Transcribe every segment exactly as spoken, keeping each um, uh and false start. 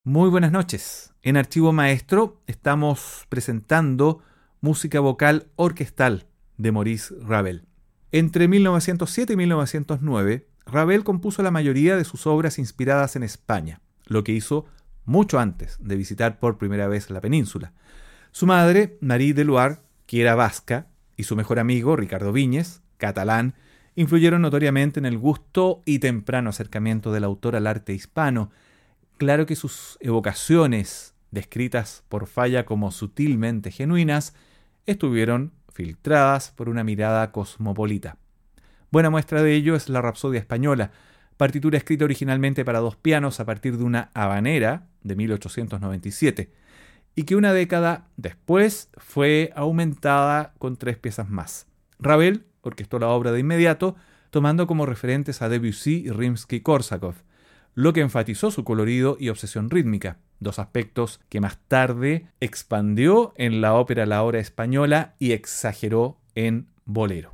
Muy buenas noches. En Archivo Maestro estamos presentando música vocal orquestal de Maurice Ravel. Entre mil novecientos siete y mil novecientos nueve, Ravel compuso la mayoría de sus obras inspiradas en España, lo que hizo mucho antes de visitar por primera vez la península. Su madre, Marie de Loire, que era vasca, y su mejor amigo, Ricardo Viñes, catalán, influyeron notoriamente en el gusto y temprano acercamiento del autor al arte hispano. Claro que sus evocaciones, descritas por Falla como sutilmente genuinas, estuvieron filtradas por una mirada cosmopolita. Buena muestra de ello es la Rapsodia Española, partitura escrita originalmente para dos pianos a partir de una habanera de mil ochocientos noventa y siete, y que una década después fue aumentada con tres piezas más. Ravel orquestó la obra de inmediato, tomando como referentes a Debussy y Rimsky-Korsakov, lo que enfatizó su colorido y obsesión rítmica, dos aspectos que más tarde expandió en la ópera La Hora Española y exageró en Bolero.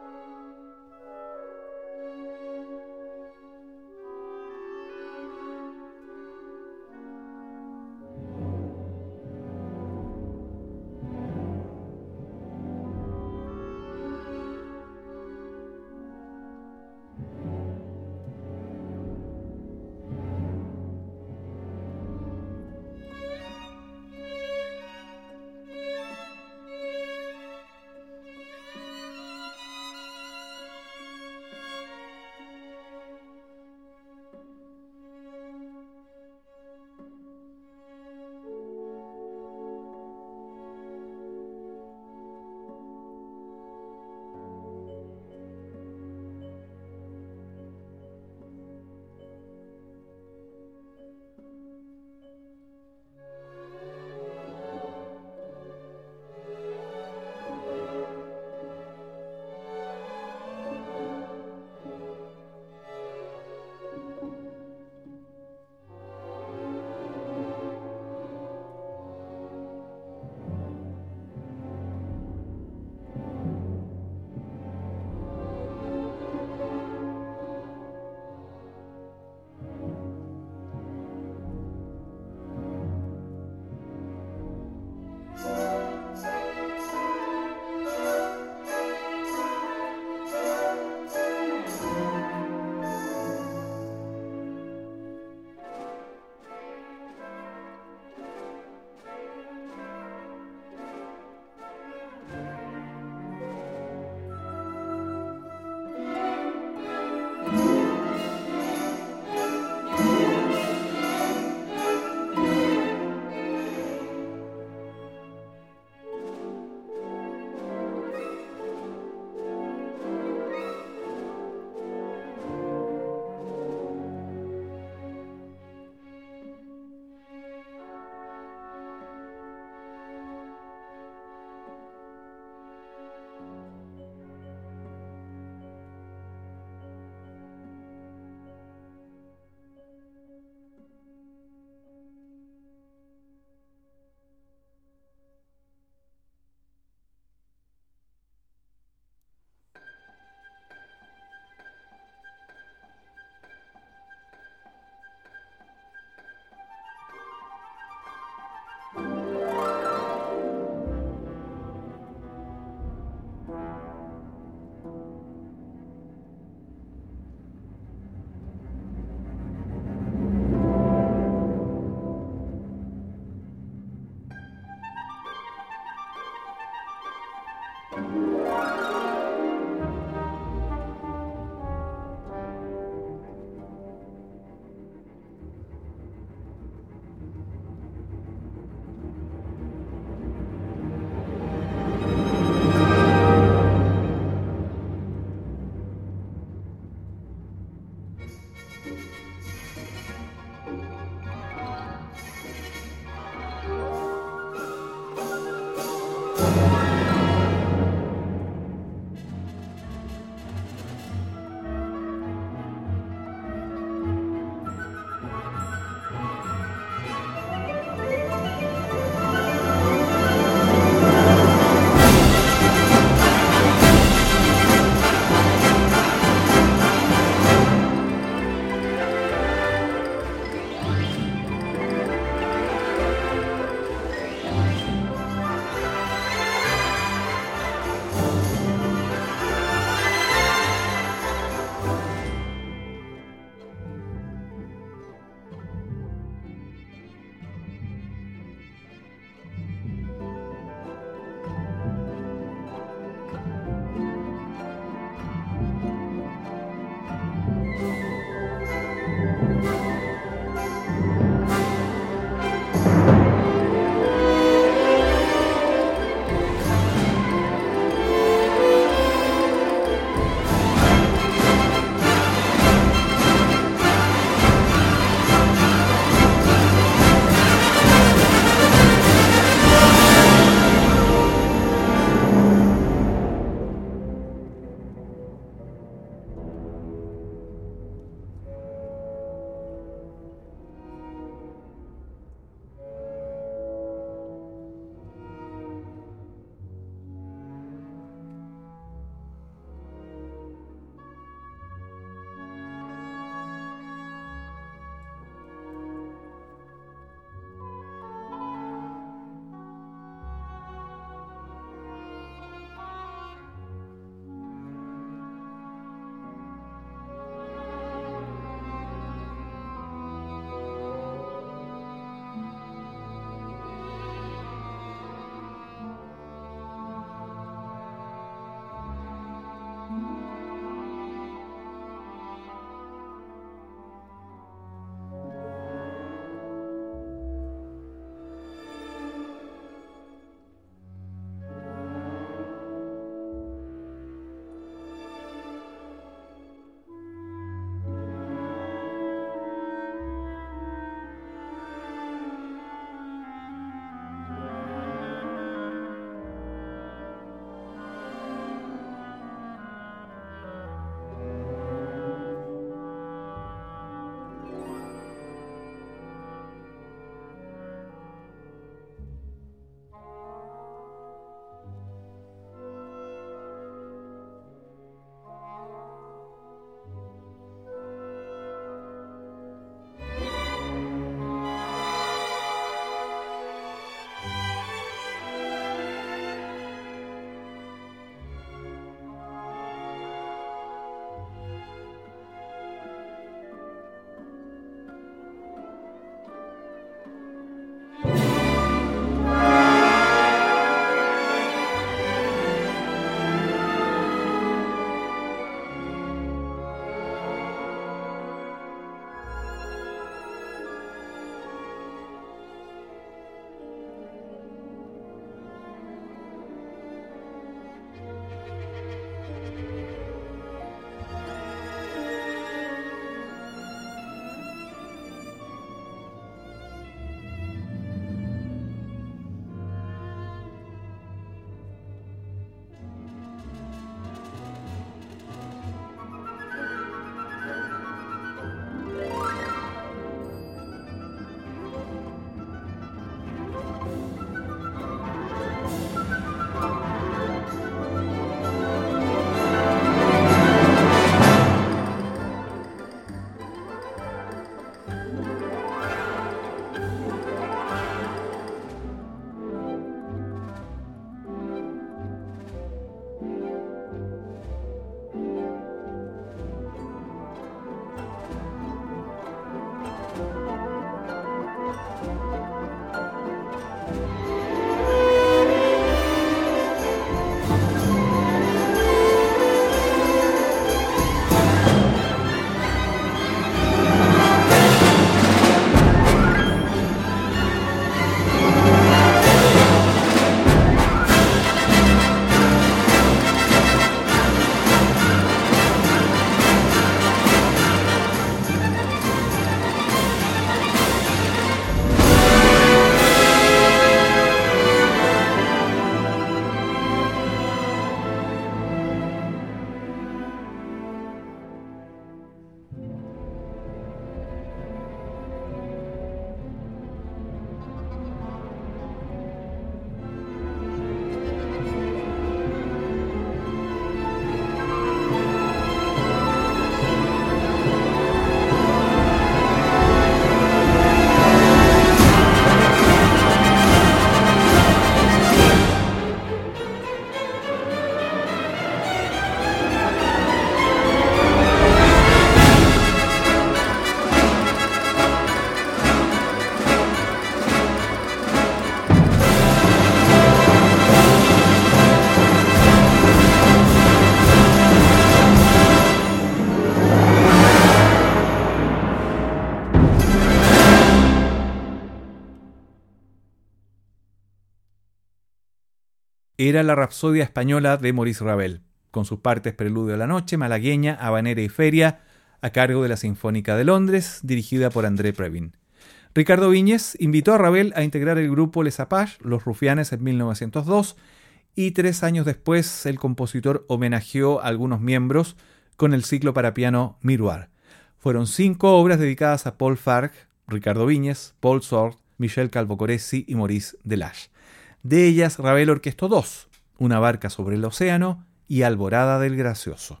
era la Rapsodia española de Maurice Ravel, con sus partes Preludio a la Noche, Malagueña, Habanera y Feria, a cargo de la Sinfónica de Londres, dirigida por André Previn. Ricardo Viñes invitó a Ravel a integrar el grupo Les Apaches, Los Rufianes, en mil novecientos dos, y tres años después el compositor homenajeó a algunos miembros con el ciclo para piano Miroir. Fueron cinco obras dedicadas a Paul Fargue, Ricardo Viñes, Paul Sort, Michel Calvo-Coresi y Maurice Delage. De ellas, Ravel orquestó dos, Una barca sobre el océano y Alborada del Gracioso.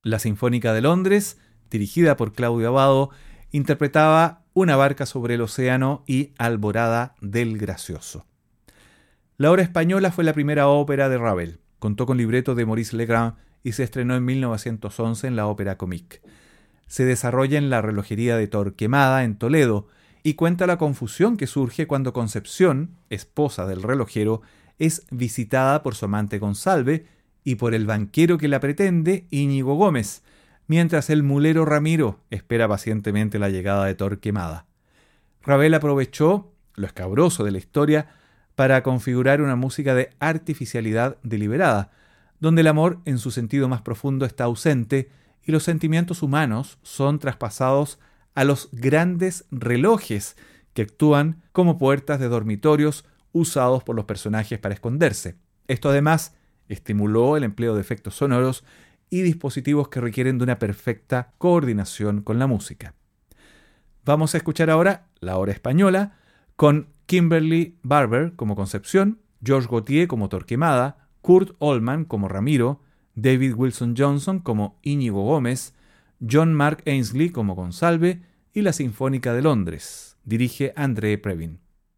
La Sinfónica de Londres, dirigida por Claudio Abbado, interpretaba Una barca sobre el océano y Alborada del Gracioso. La Hora Española fue la primera ópera de Ravel. Contó con libreto de Maurice Legrand y se estrenó en mil novecientos once en la Ópera Comique. Se desarrolla en la relojería de Torquemada, en Toledo, y cuenta la confusión que surge cuando Concepción, esposa del relojero, es visitada por su amante Gonsalve y por el banquero que la pretende, Íñigo Gómez, mientras el mulero Ramiro espera pacientemente la llegada de Torquemada. Ravel aprovechó lo escabroso de la historia para configurar una música de artificialidad deliberada, donde el amor en su sentido más profundo está ausente y los sentimientos humanos son traspasados a los grandes relojes que actúan como puertas de dormitorios usados por los personajes para esconderse. Esto además estimuló el empleo de efectos sonoros y dispositivos que requieren de una perfecta coordinación con la música. Vamos a escuchar ahora La Hora Española con Kimberly Barber como Concepción, Georges Gautier como Torquemada, Kurt Allman como Ramiro, David Wilson Johnson como Íñigo Gómez, John Mark Ainsley como Gonsalve y la Sinfónica de Londres. Dirige André Previn.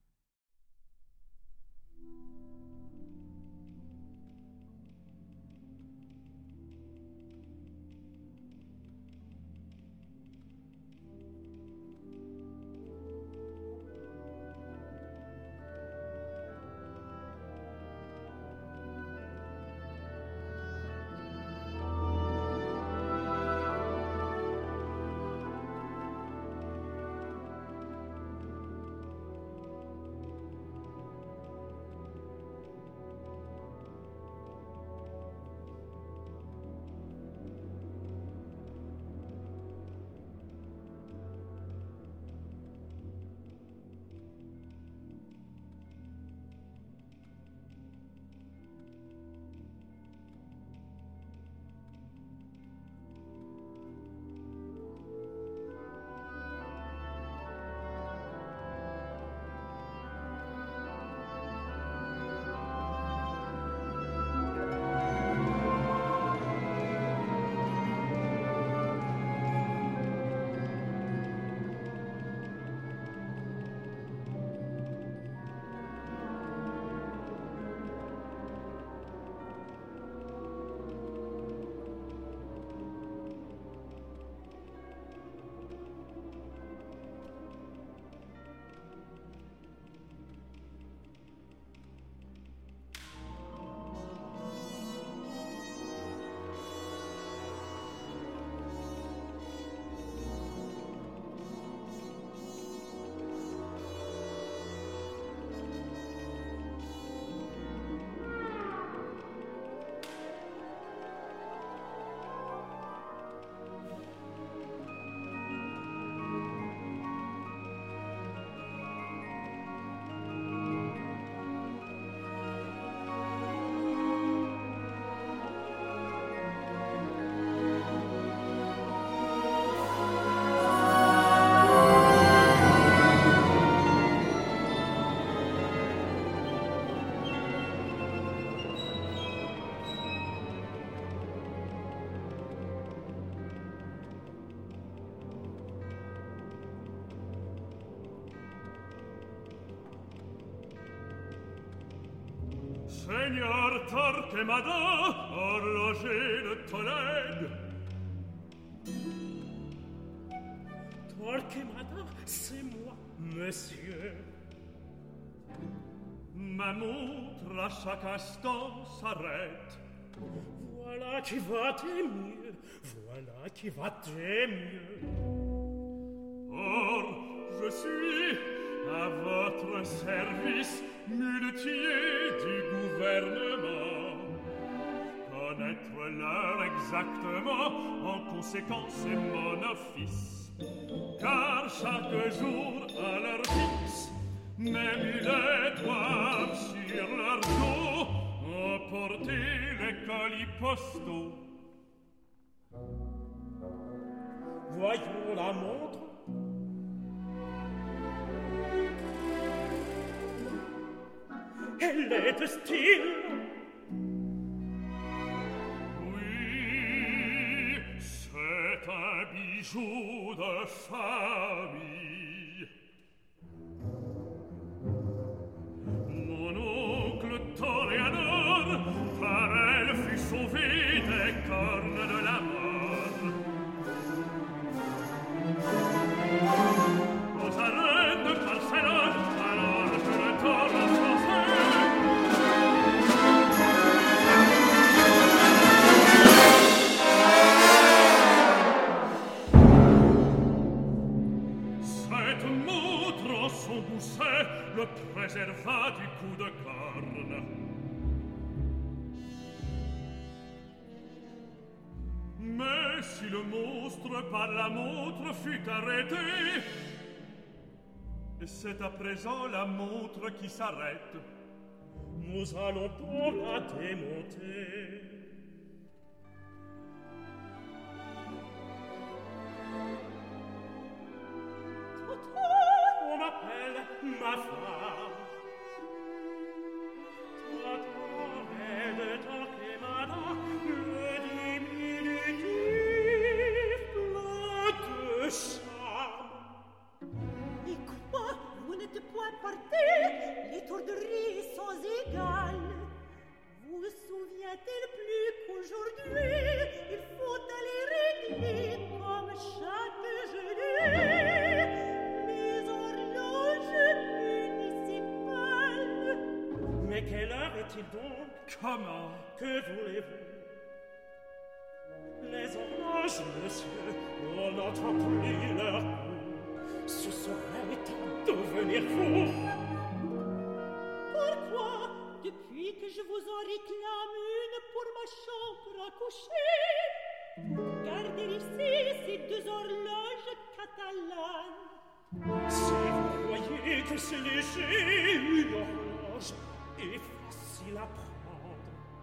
Seigneur Torquemada, horloger de Tolède. Torquemada, c'est moi, monsieur. Ma montre à chaque instant s'arrête. Voilà qui va de mieux, voilà qui va de mieux. Or, je suis à votre service, muletier du gouvernement. Connaître l'heure exactement, en conséquence, c'est mon office. Car chaque jour à l'heure fixe, mes mulets doivent sur leur dos emporter les colis postaux. Voyons la montre. Elle est de style. Oui, C'est un bijou de famille. Mon oncle Toréador, par elle fut sauvé des cornes de la mort. Aux arènes de Barcelone, alors je le torne en français. Cette montre en son gousset le préserva du coup de corne. Mais si le monstre par la montre fut arrêté, c'est à présent la montre qui s'arrête. Nous allons pour la démonter. On m'appelle ma femme. T'attends et de ton kémada, le diminutif plat de charme. Et quoi, vous n'êtes point porté, l'étourderie sans égale. Vous souvient-il plus qu'aujourd'hui, il faut aller régler comme chaque jeudi les horloges municipales. Mais quelle heure est-il donc? Comment? Que voulez-vous? Les horloges, monsieur, on n'entend plus leur coup. Ce serait à devenir fou. Pourquoi, depuis que je vous en réclame une pour ma chambre à coucher, gardez ici ces deux horloges catalanes? Si vous croyez que c'est léger, une horloge est facile à prendre.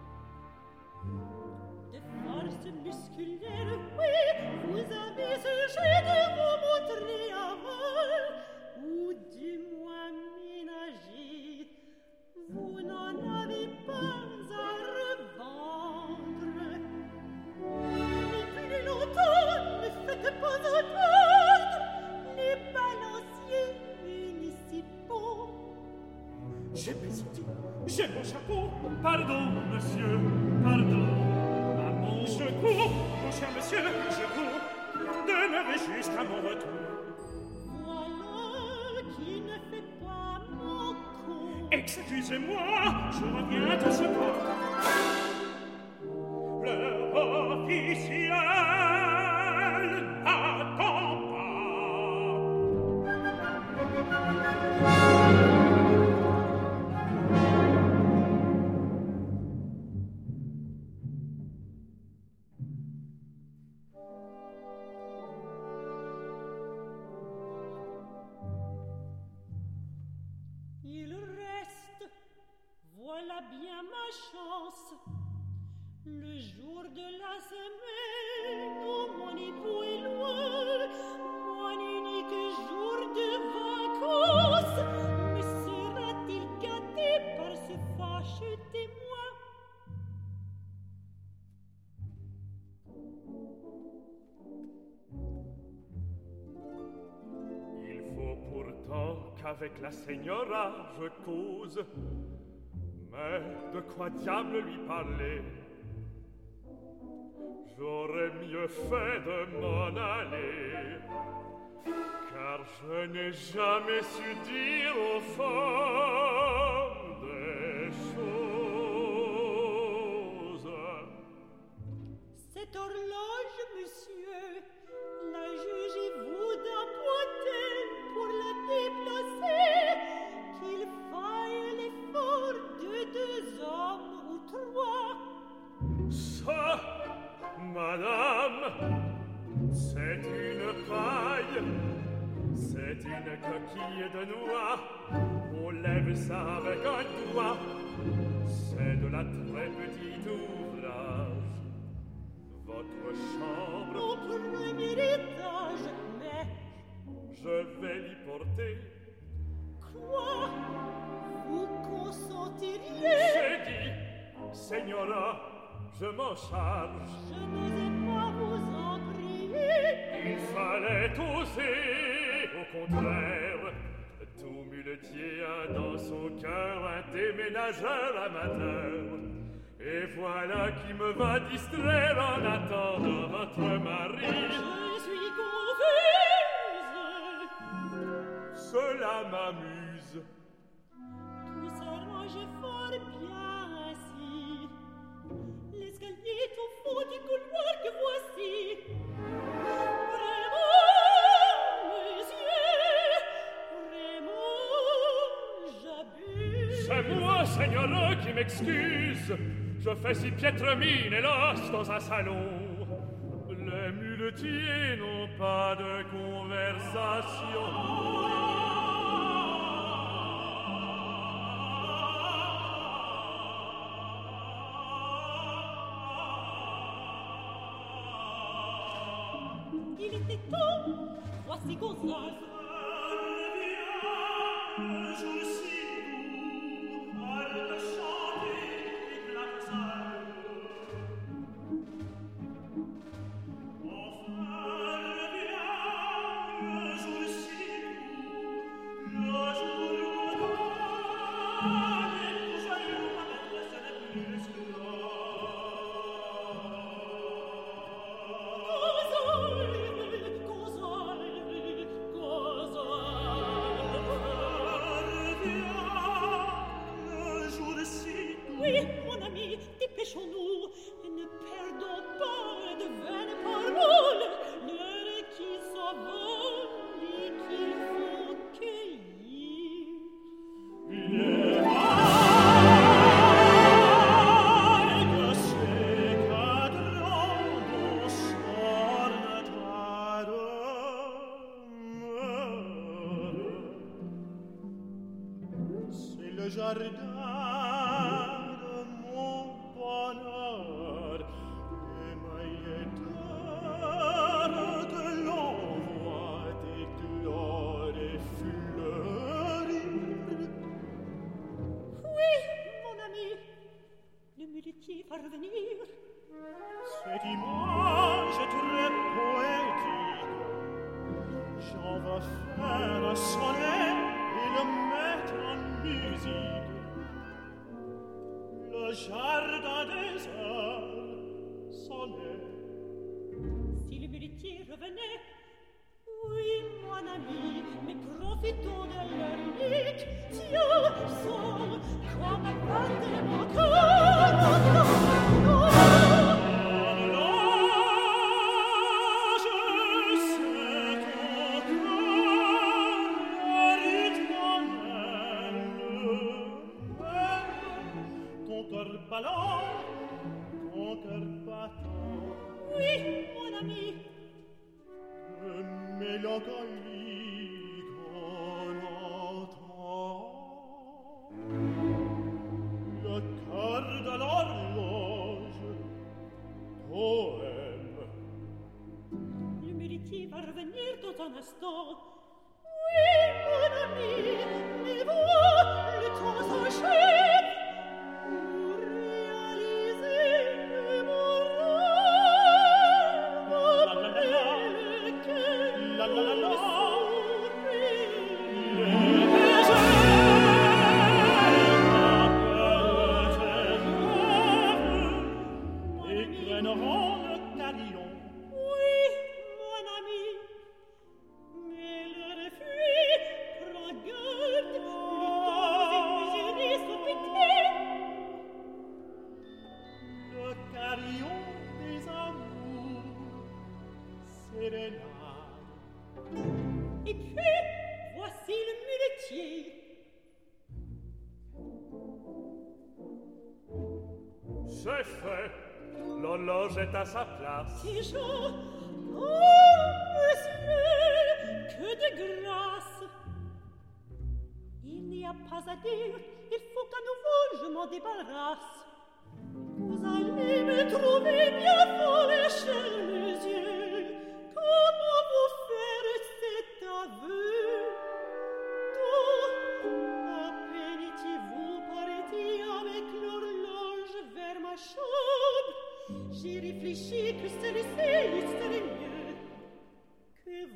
De force musculaire, oui, vous avez ce jet de vous montrer à vol, ou du moins ménager. Vous n'en avez pas à revendre. Mais plus longtemps, ne faites pas entendre les balanciers municipaux. J'ai mes outils, j'ai mon chapeau. Pardon, monsieur, pardon. À mon secours, mon cher monsieur, je cours. Demeurez juste à mon retour. Voilà qui ne fait pas mon coup. Excusez-moi, je reviens de ce pas. Le officiel n'attend Il reste, voilà bien ma chance, le jour de la semaine où mon époux est loin, mon unique jour de vacances, me sera-t-il gâté par ce fâcheux témoin? Il faut pourtant qu'avec la señora je cause. Mais de quoi diable lui parler? J'aurais mieux fait de m'en aller, car je n'ai jamais su dire au fond des choses. Cette horloge, monsieur, la jugez-vous d'appointer pour la déplacer, qu'il faille l'effort de deux hommes ou trois? Ça, madame, c'est une paille, c'est une coquille de noix, on lève ça avec un doigt, c'est de la très petite ouvrage. Votre chambre Au premier étage, mais je vais l'y porter. quoi? Vous consentiriez? J'ai dit, señora, je m'en charge. Je n'osais pas vous en prier. fallait oser, au contraire. Tout muletier a dans son cœur un déménageur amateur. Et voilà qui me va distraire en attendant votre mari. Je suis confuse. Cela m'amuse. Tout s'arrange fort bien ainsi. L'escalier est au fond du couloir que voici. Vraiment, monsieur, vraiment, j'abuse. C'est moi, Seigneur, qui m'excuse. Je fais si piètre mine, hélas, dans un salon. Les muletiers n'ont pas de conversation. Il était temps, voici Gonzalez. Je suis doux, arrête de chanter, éclate ça. Enfin, reviens, le jour si doux, le jour lointain, et tout joyeux, ma maîtresse n'est plus là. Oui, mon ami, dépêchons-nous et ne perdons pas de vaines paroles. L'heure est qui s'envole et qu'il faut cueillir. Les vagues s'écadront dans son étoile. C'est le jardin Parvenir. Cette image est très poétique. J'en vais faire un sonnet et le mettre en musique. Le jardin des heures sonnet. Si le muletier revenait, oui, mon ami, mais profitons de leur unique. Tiens, sors, comme un pas de mon corps. Oui, mon ami. Que mélancolie qu'on entend. Le cœur de l'horloge, poème. Le muletier va revenir dans un instant. Oui, mon ami, mais vois, le temps s'enchaîne. Pour réaliser mon rêve, après lequel La la la la. Et puis, voici le muletier. C'est fait. L'horloge est à sa place. Ces gens, oh, monsieur, que de grâce. Il n'y a pas à dire, il faut qu'à nouveau je m'en débarrasse. Vous allez me trouver bien folle, chers mes yeux. Comment vous faire cet aveu? Tout, à peine étiez-vous parti avec l'horloge vers ma chambre. J'ai réfléchi que celui-ci serait mieux. Que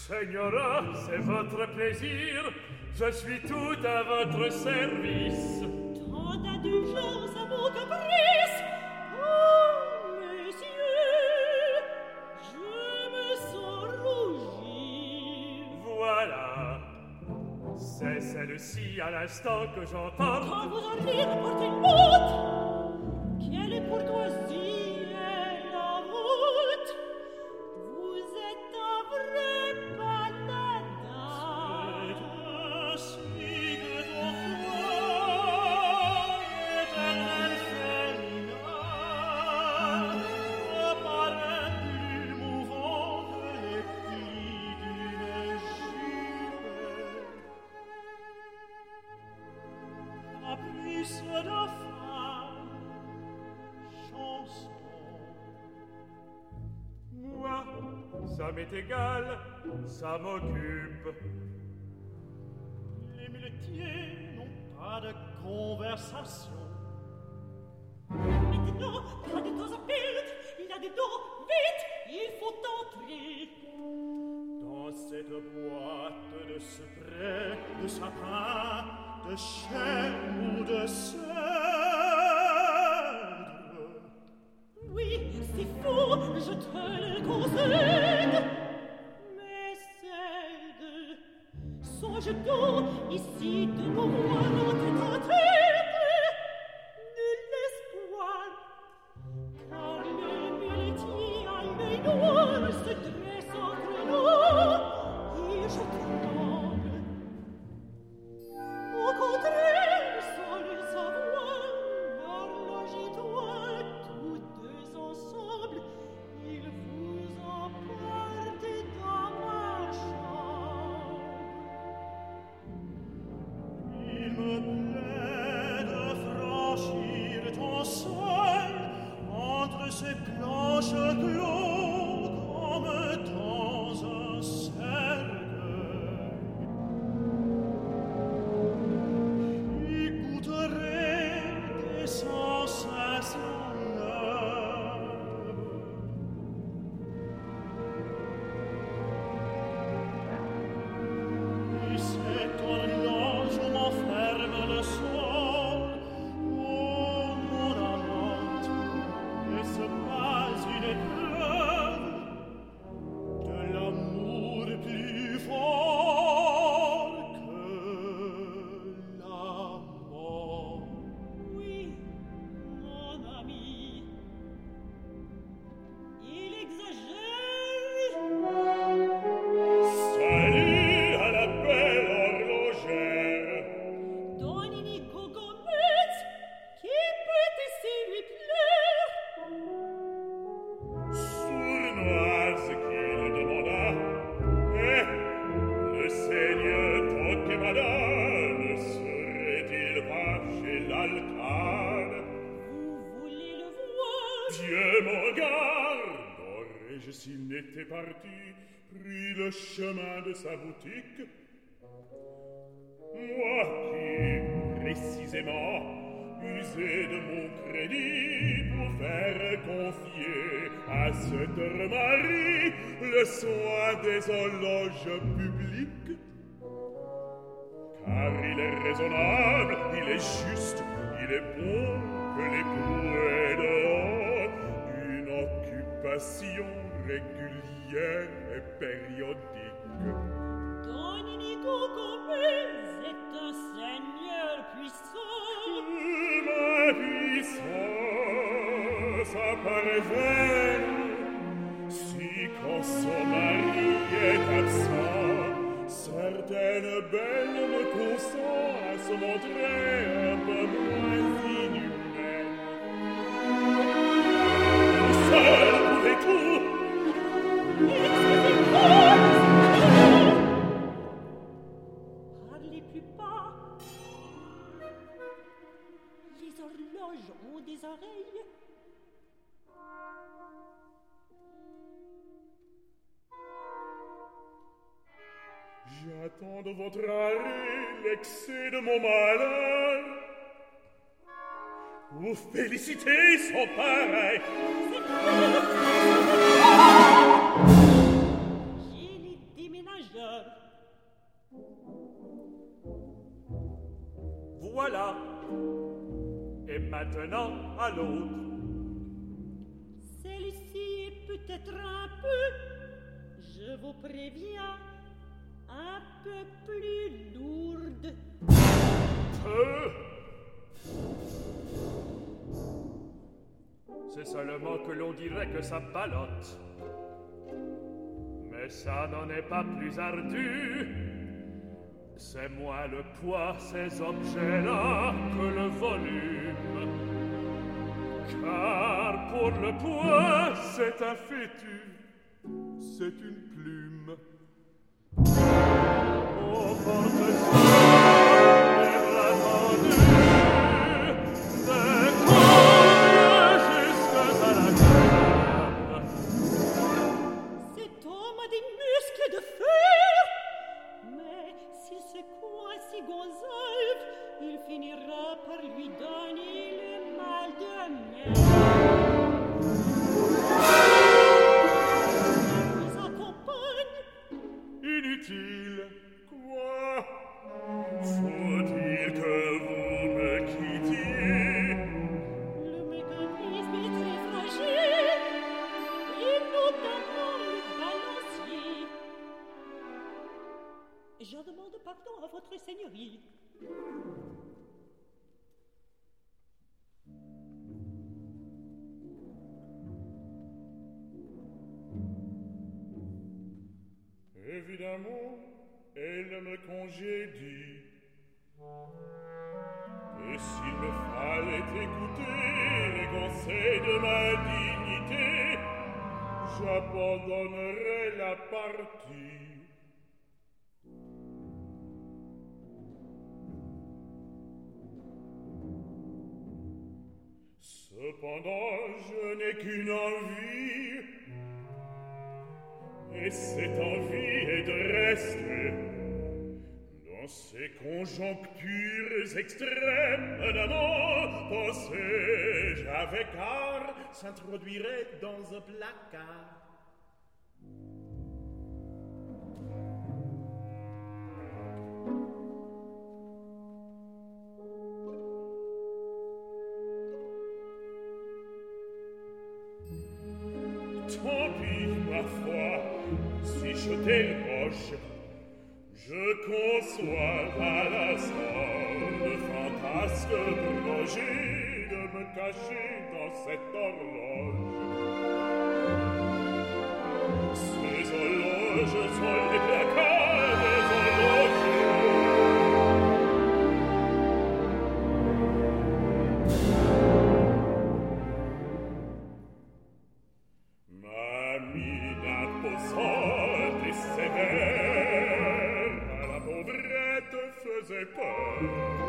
Señora, c'est votre plaisir. Je suis tout à votre service. Tant d'indulgence à vos caprices. Oh, messieurs, je me sens rougir. Voilà. C'est celle-ci à l'instant que j'entends. Quand vous en rire portez une honte. Quelle courtoisie est la vôtre. Vous êtes un vrai paladin. C'est ainsi que ton corps, éternel féminin, apparaît plus mouvant que les plis d'une gibet. Caprice de femme, chanson. Moi, ça m'est égal, ça m'occupe. Les muletiers n'ont pas de conversation. Maintenant, pas de temps à perdre. Il a des dents. Vite, il faut entrer. Dans cette boîte de secrets, de sapin, de chêne ou de cèdre, Oui, c'est faux, je te le concède. Mais cède, songe donc ici de mon roi dans tête à tête. Nul espoir, car le muletier à l'œil noir se dresse entre nous, et je tremble. Au contraire, sans le savoir, l'horloge et toi, tous deux ensemble, ils vous emportent dans ma chambre. il me plaît de franchir ton sol entre ces planches clos comme dans un cercueil. J'y goûterai des sensations neuves. Et c'est ton ange où m'enferme le sol. Oh, mon amante, n'est-ce pas une épreuve de l'amour plus fort que la mort? Oui, mon ami, il exagère. Salut à la belle horlogère. Don Inigo Gomez, qui peut ici lui plaire? Sournoise qu'il demanda. Eh, le seigneur Torquemada ne serait-il pas chez l'alcade? Vous voulez le voir? Dieu m'en garde! Aurais-je, s'il n'était parti, pris le chemin de sa boutique? Moi qui, précisément, usais de mon crédit pour faire confier à cette Marie le soin des horloges publiques. Car il est raisonnable, il est juste, il est bon que l'époux ait dehors une occupation régulière et périodique. Don Inigo Gomez est un seigneur puissant. Ma puissance apparaît vaine si quand son mari est absent, certaines belles me consent à se montrer un peu moins inhumaine. Vous seul pouvez tout. Parlez plus bas. Les horloges ont des oreilles. J'attends de votre arrêt l'excès de mon malheur. Vos félicités sont pareilles. J'ai les déménageurs. maintenant à l'autre. Celle-ci est peut-être un peu, je vous préviens, un peu plus lourde. Peu. C'est seulement que l'on dirait que ça ballotte. Mais ça n'en est pas plus ardu. C'est moins le poids, ces objets-là, que le volume. Car pour le poids, c'est un fétu, c'est une plume. Au porte-ça, les bras tendus, des cordes jusqu'à la table. Cet homme a des muscles de fer, mais s'il se coince Gonzalve, il finira par lui donner le mal de mer. Ils accompagnent. Inutile, quoi? Faut-il que vous me quittiez? Le mécanisme est très fragile, et notamment le balancier. Je demande pardon à votre seigneurie. Évidemment, elle me congédie. Et s'il me fallait écouter les conseils de ma dignité, j'abandonnerais la partie. Cependant, je n'ai qu'une envie, et cette envie est de rester dans ces conjonctures extrêmes d'un amour. Pensais-je avec art s'introduirait dans un placard. Tant pis, ma foi, si je déroche, je conçois à l'instant le fantasque projet de me cacher dans cette horloge. Ces horloges sont les placards des horlogers. Ma mine imposante et sévère à la pauvrette faisait peur.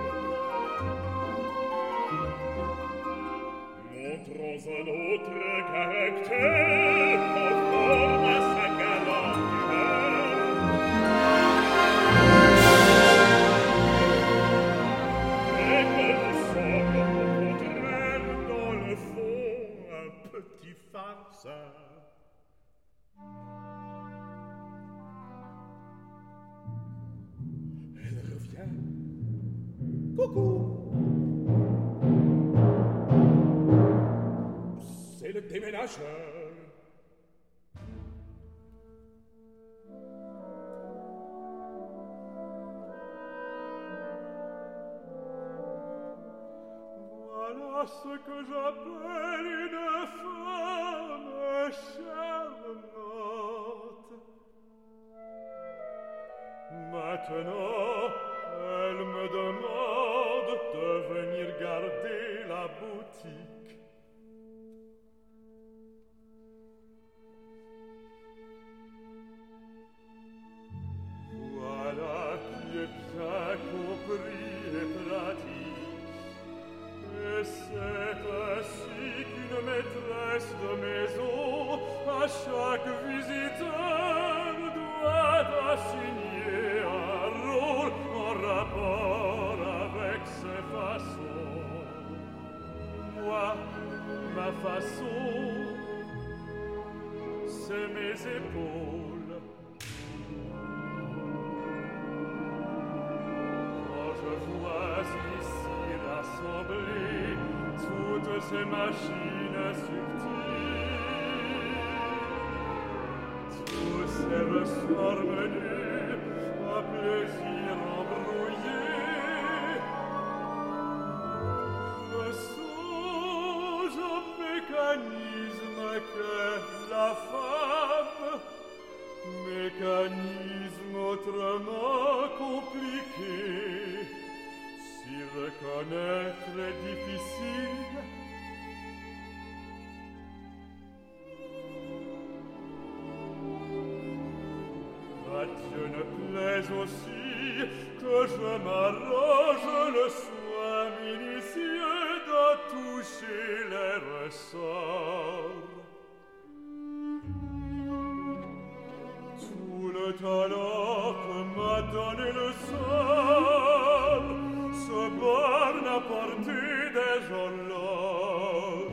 Montrons un autre caractère conforme à sa galanterie. Et que nous sommes au contraire dans le fond un petit farceur. Elle revient. Coucou. C'est le déménageur. Voilà ce que j'appelle une femme charmante. Maintenant, elle me demande de venir garder la boutique. Voilà qui est bien compris et pratique. Et c'est ainsi qu'une maîtresse de maison à chaque visiteur doit assigner un rôle en rapport avec ses façons. Moi, ma façon, c'est mes épaules. Quand je vois ici rassemblés de ces machines subtiles. Tous ces ressorts menus à plaisir embrouillé. Je songe au mécanisme qu'est la femme, mécanisme autrement compliqué, si reconnaître est difficile. À Dieu ne plaise aussi que je m'arrange le soin minutieux d'en toucher les ressorts. Tout le talent que m'a donné le sort se borne à porter des horloges.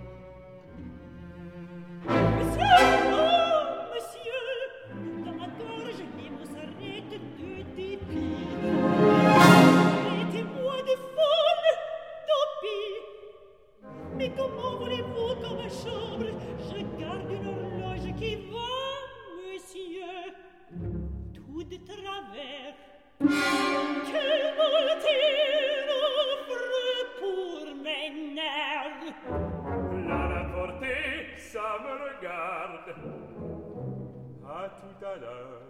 Monsieur, oh, monsieur, dans ma gorge, les mots s'arrêtent de dépit. Arrêtez-moi de folle, tant pis. Mais comment voulez-vous qu'en ma chambre, je garde une horloge qui va, monsieur, tout de travers? Quel motif offre pour mes nerfs? La rapporter, ça me regarde. À tout à l'heure.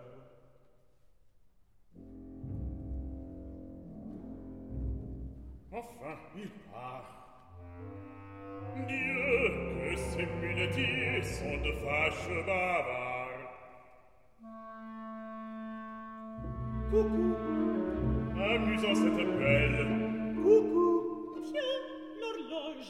Enfin, il part. Dieu, que ces muletiers sont de fâches bavards. Coucou. Amusant cette belle. Coucou. Tiens, l'horloge.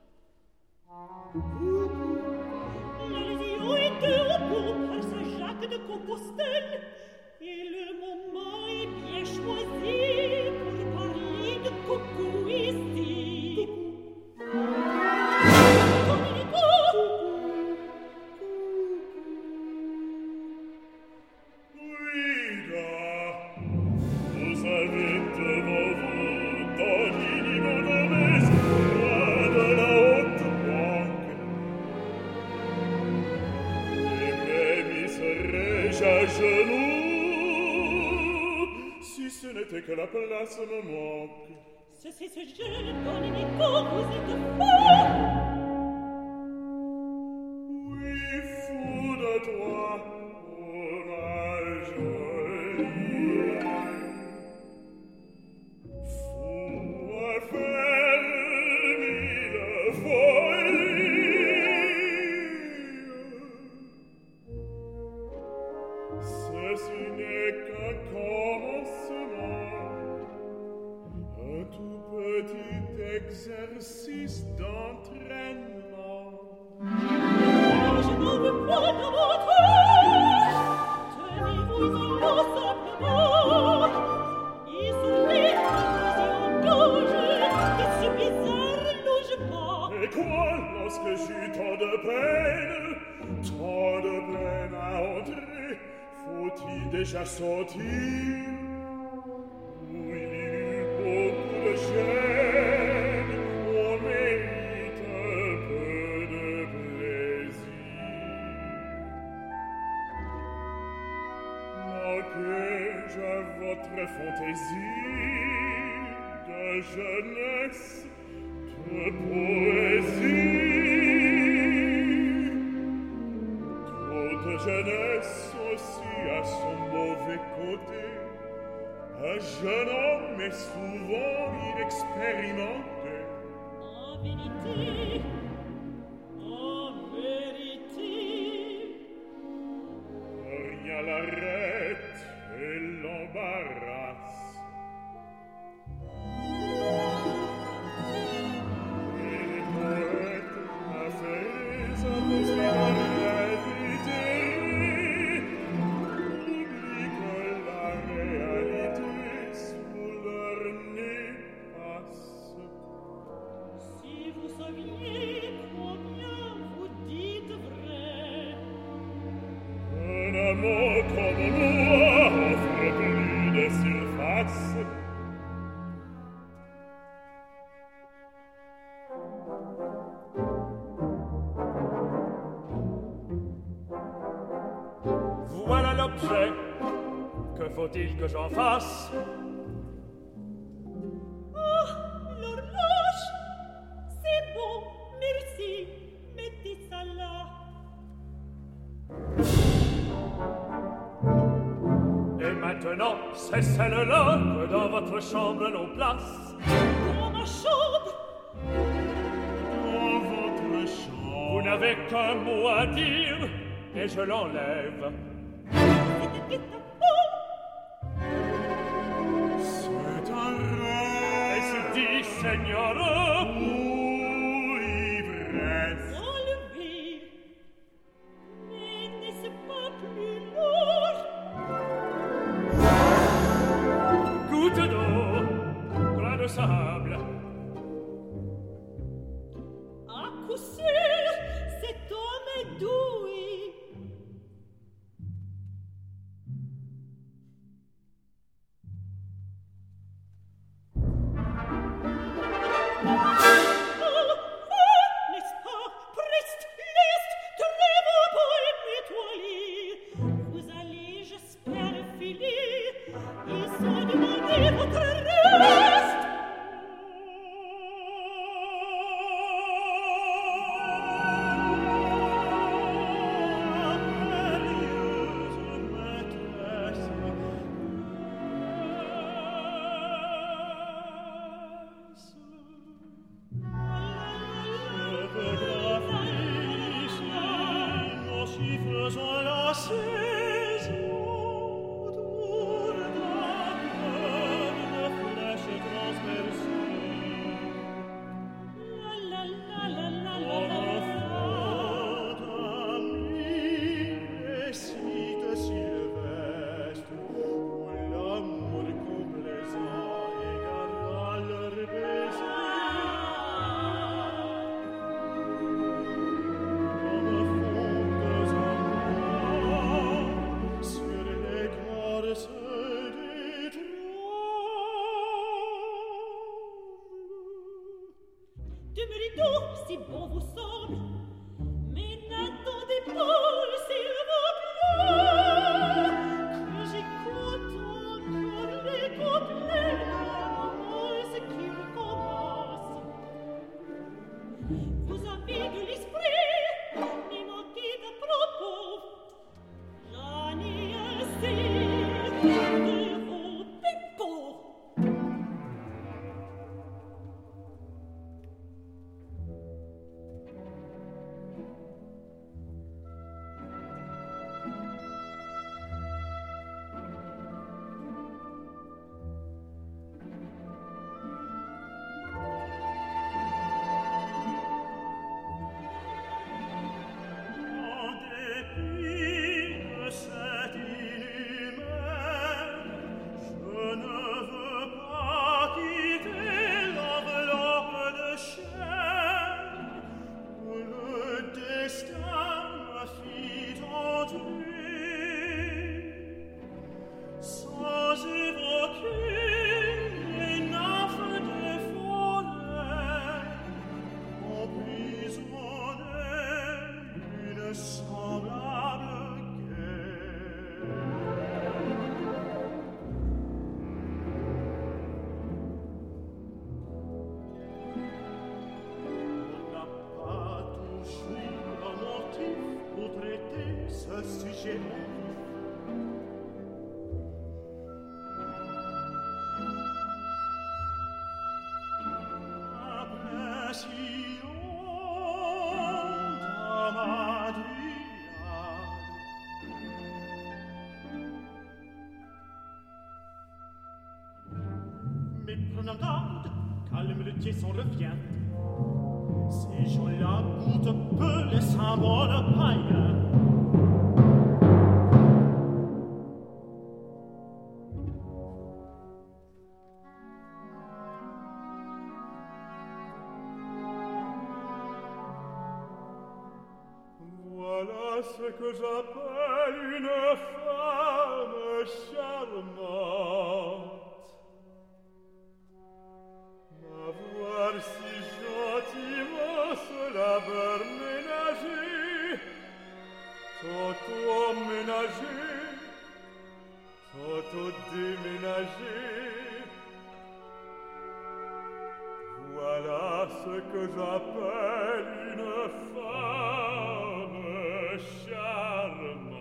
Coucou. La lésion est de repos par Saint-Jacques de Compostelle, et le moment est bien choisi pour parler de coucou ici. Oui, là, vous avez devant vous dans l'inimon de l'espoir de la haute banque. Et même y serais-je à genoux si ce n'était que la place me manque. Cessez ce jeune Domenico, vous êtes fou! Oui, fou de toi, oh ma jolie. Fou à faire mille folies. Ceci n'est qu'un commencement, un tout petit exercice d'entraînement. Je n'en veux pas dans votre âge. Tenez-vous en simplement. Et souriez en gauche, de ce bizarre logement. Et quoi, lorsque j'eus tant de peine, tant de peine à entrer, faut-il déjà sortir? Oui, il y eut beaucoup de gêne, on mérite un peu de plaisir. Manquai-je à votre fantaisie de jeunesse, de poésie? Trop de jeunesse aussi à son mauvais côté. Un jeune homme est souvent inexpérimenté. En vérité, en vérité, Rien l'arrête et l'embarrasse. Et les poètes affaires à cause de la réalité oublient que la réalité sous leur nez passe. si vous saviez combien vous dites vrai. Un amour comme moi offre plus de surface. objet. Que faut-il que j'en fasse? Ah, l'horloge! C'est bon, merci. Mettez ça là. Et maintenant, c'est celle-là que dans votre chambre l'on place. Dans ma chambre! Dans votre chambre. Vous n'avez qu'un mot à dire, et je l'enlève. C'est un C'est un rêve. Et se dit, Seigneur, ou ivresse. enlevé. Mais n'est-ce pas plus lourd? Goutte d'eau, grain de sable. À coup sûr, cet homme est doué. Si bon vous semble, mais n'attendez pas, s'il vous plaît, que j'écoute encore les couplets de Moïse qui recommence. Vous avez de l'esprit, n'y manquez à propos, j'en ai assez de vos pipeaux. Prenons garde, calme le tiers, on revient. Ces gens-là goûtent peu les symboles païens. Voilà ce que j'appelle une femme charmante. Voir si gentiment cela va ménager, tantôt ménager, Autodéménager, voilà ce que j'appelle une femme charmante.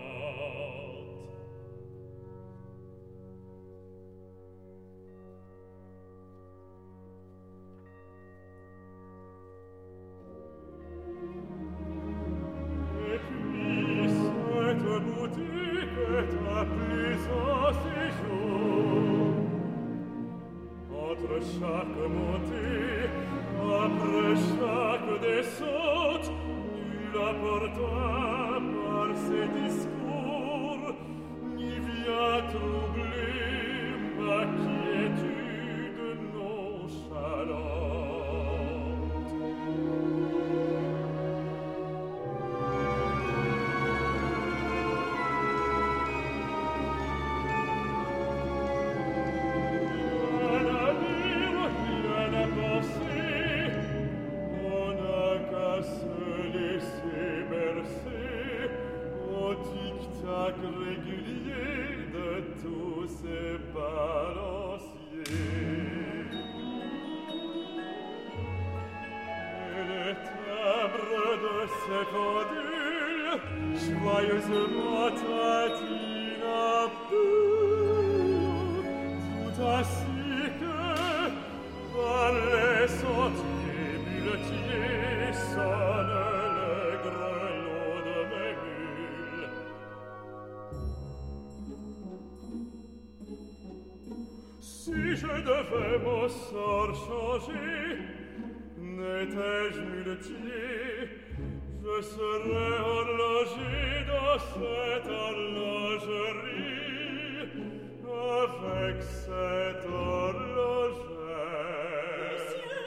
Et puis cette boutique est un plaisant séjour. Entre chaque montée, après chaque descente, nul apporta par ses discours, ni vient troubler ma quiétude nonchalante. Rien à dire, rien à penser, on n'a qu'à se laisser bercer au tic-tac régulier de tous ces balanciers. Et les timbres de ces pendules joyeusement tatinent un peu, tout ainsi que par les sentiers muletiers sonne le grelot de mes mules. Si je devais mon sort changer, n'étais-je muletier, je serais horloger dans cette horlogerie, avec cette horlogère.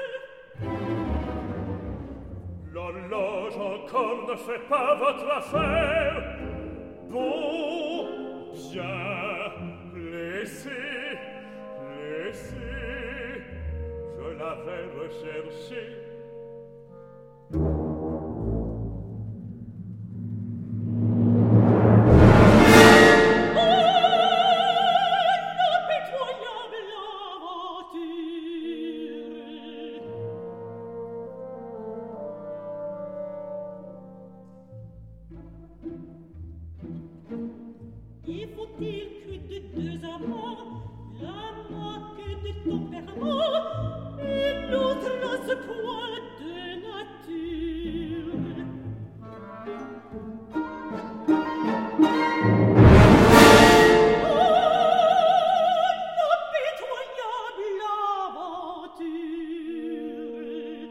L'horloge encore ne fait pas votre affaire. Bon, bien, laissez, laissez, je l'avais recherché. Il faut-il que de deux amants, l'un manque de tempérament et l'autre n'a ce point de nature. Oh, l'impitoyable aventure!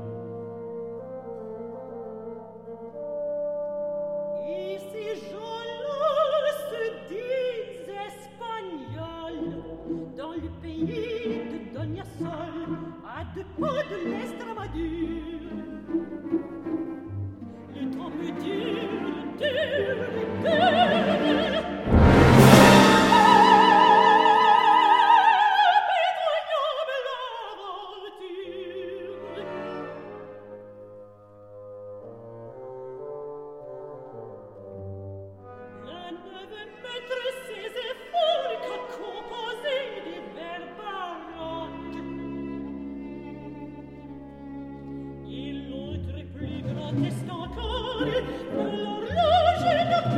Et ces gens-là se disent espagnols dans le pays de Doña Sol, à deux pas de l'Estravadure. Le temps me dure, dure, dure. Impitoyable aventure! L'un ne veut mettre ses efforts qu'à composer des vers baroques. Et l'autre plus grotesque encore, de l'horloge de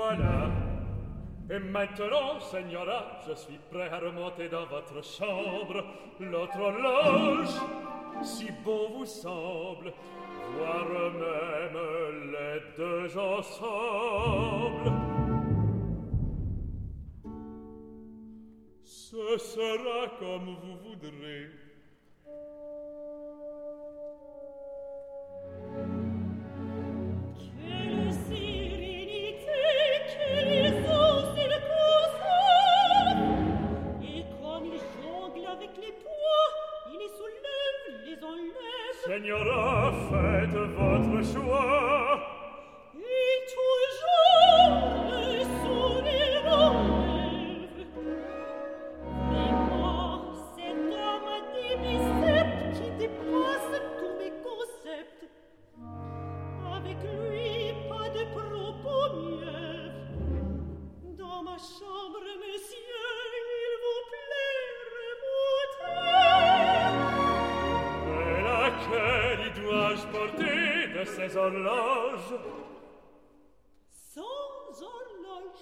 voilà. Et maintenant, Señora, je suis prêt à remonter dans votre chambre. L'autre horloge, si bon vous semble, voir même les deux ensemble. Ce sera comme vous voudrez. Quelle sérénité, quelle aisance il conserve. Et comme il jongle avec les poids, il les soulève, les enlève. Señora, faites votre choix. Et toujours le sourire aux lèvres. Vraiment, cet homme a des biceps qui dépassent tous mes concepts. Avec lui, pas de propos mièvres. Dans ma chambre, monsieur, il vous plaît remonter. Et laquelle y dois-je porter de ces horloges? Sans horloge.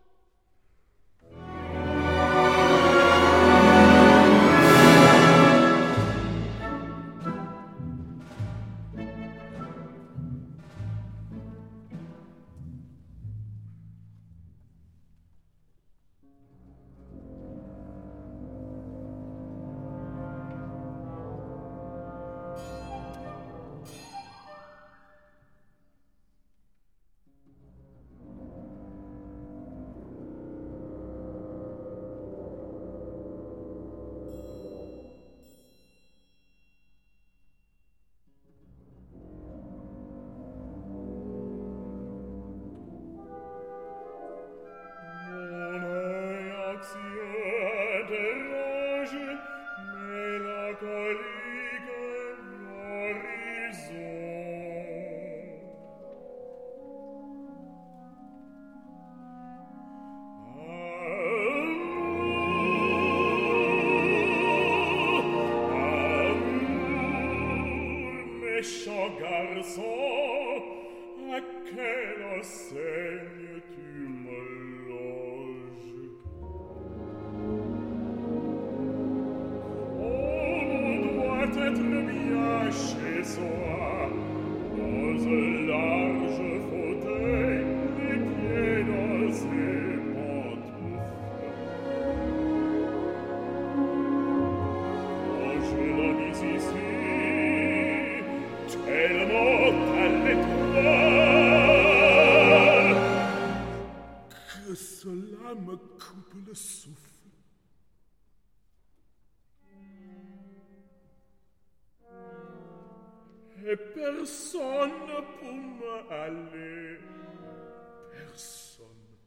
Et personne pour m'aller. Personne.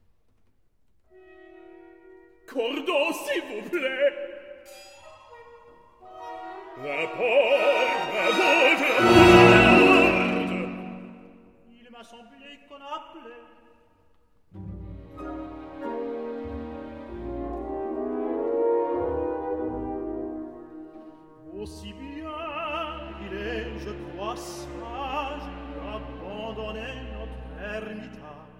Cordon, s'il vous plaît. Rapporte, rapporte, rapporte. Il m'a semblé qu'on appelait. Aussi bien il est, je crois, sage d'abandonner notre ermitage.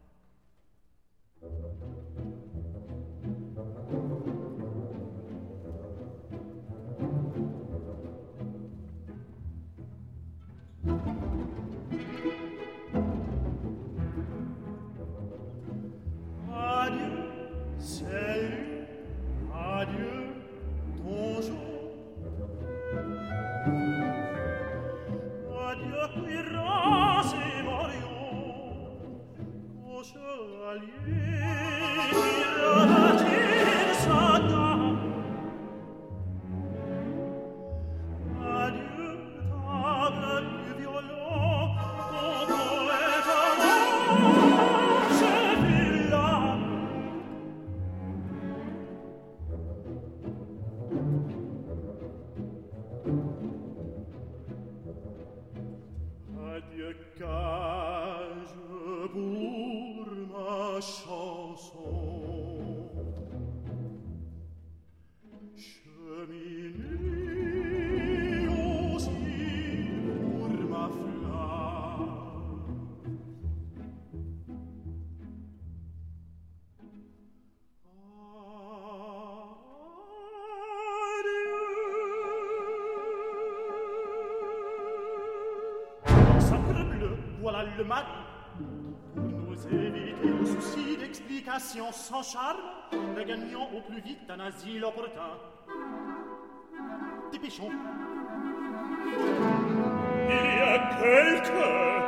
Adieu, salut, adieu, bonjour. Adieu, cuirasse et morion, ô chevalier, tire sa dame. Adieu, table du violon, ton poète ange vilain. Adieu, cage pour ma chanson. Cheminée aussi pour ma flamme. le mari. Pour nous éviter le souci d'explication sans charme, regagnons au plus vite un asile opportun. Dépêchons. Il y a quelqu'un.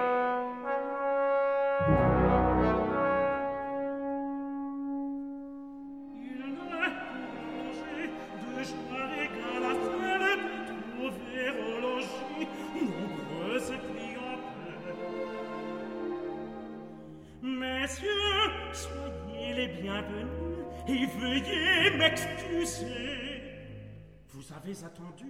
Messieurs, soyez les bienvenus et veuillez m'excuser. Vous avez attendu?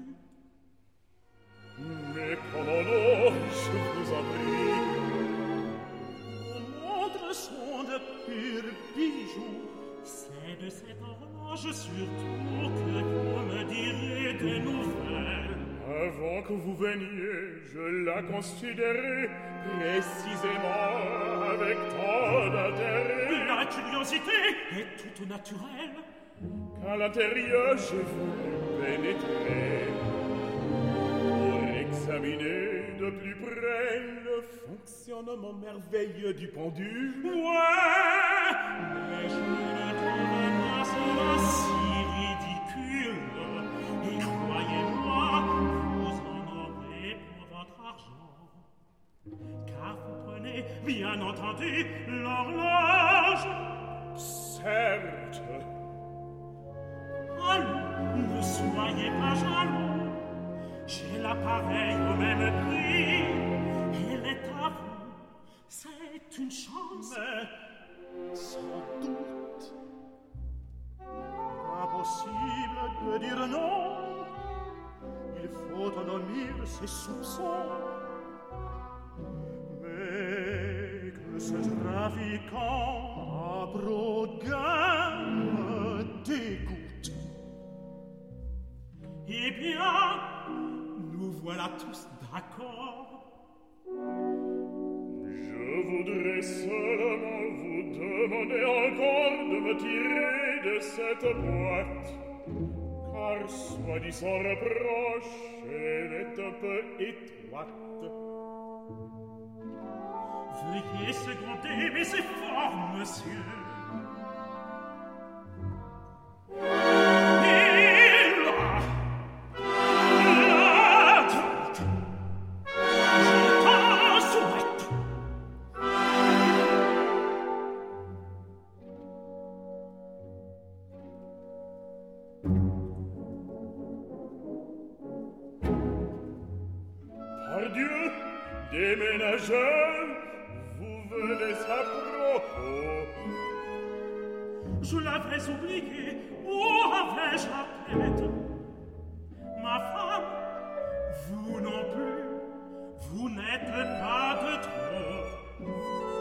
Mais comment non, je vous en prie. Vos montres sont de purs bijoux. C'est de cette horloge surtout que vous me direz des nouvelles. Avant que vous veniez, je la considérais précisément avec tant d'intérêt. La curiosité est toute naturelle. Qu'à l'intérieur, j'ai voulu pénétrer pour examiner de plus près le fonctionnement merveilleux du pendule. Ouais, mais je ne trouve pas cela si ridicule. Et croyez-moi, vous en aurez pour votre argent. Car vous prenez, bien entendu, l'horloge. Certes. Allons, ne soyez pas jaloux. J'ai l'appareil au même prix. Elle est à vous. C'est une chance. Mais, sans doute, impossible de dire non. Il faut en omettre ses soupçons. Mais que ce trafiquant à Brogan me dégoûte. Eh bien, nous voilà tous d'accord. Je voudrais seulement vous demander encore de me tirer de cette boîte, car, soit dit sans reproche, elle est un peu étroite. Veuillez seconder mes efforts, monsieur. Et là, là, donc, je t'en souhaite. Pardieu, déménageur, vous venez à propos. Je l'avais oublié. Où avais-je la tête? Ma femme, vous non plus, vous n'êtes pas de trop.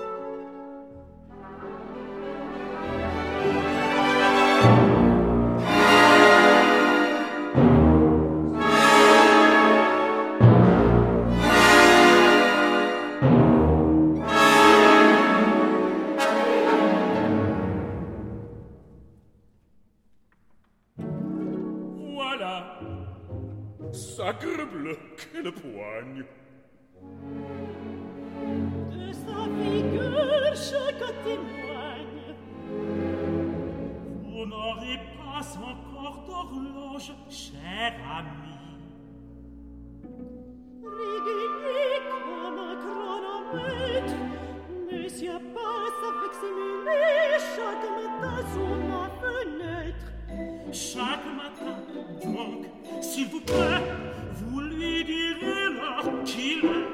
Voilà. Sacrebleu, quelle poigne. De sa figure chaque témoigne. Vous n'aurez pas encore d'horloge, cher ami. Régulier comme un chronomètre, monsieur passe avec simulé chaque matin sous ma fenêtre. Chaque matin, donc, s'il vous plaît, vous lui direz l'heure qu'il est.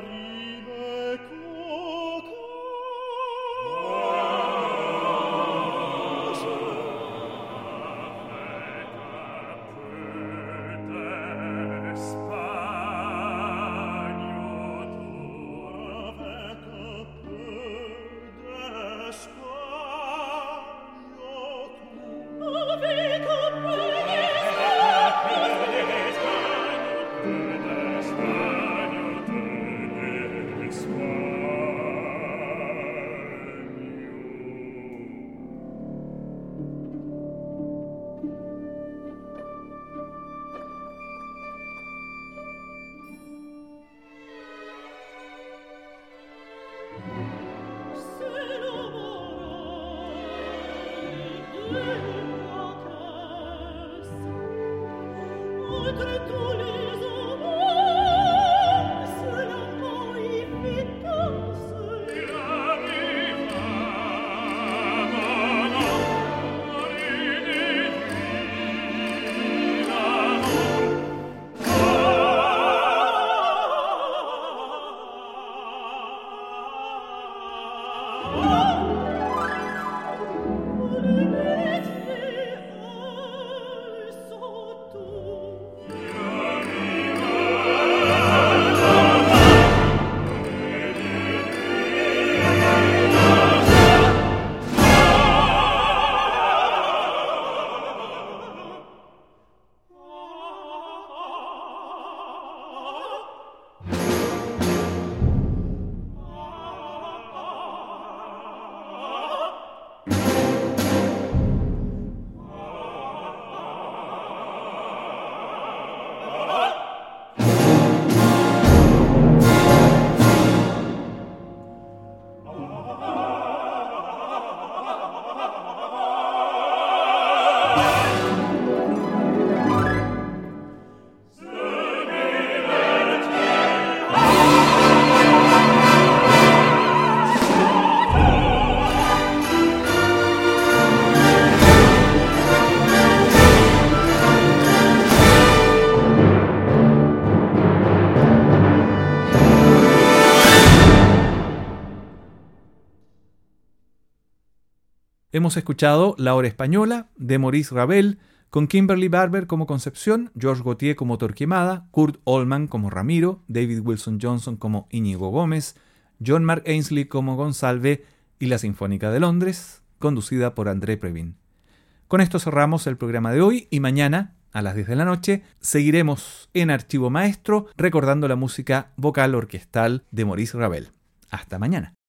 Hemos escuchado La Hora Española de Maurice Ravel, con Kimberly Barber como Concepción, Georges Gautier como Torquemada, Kurt Allman como Ramiro, David Wilson Johnson como Íñigo Gómez, John Mark Ainsley como Gonsalve y la Sinfónica de Londres, conducida por André Previn. Con esto cerramos el programa de hoy y mañana, a las diez de la noche, seguiremos en Archivo Maestro recordando la música vocal orquestal de Maurice Ravel. Hasta mañana.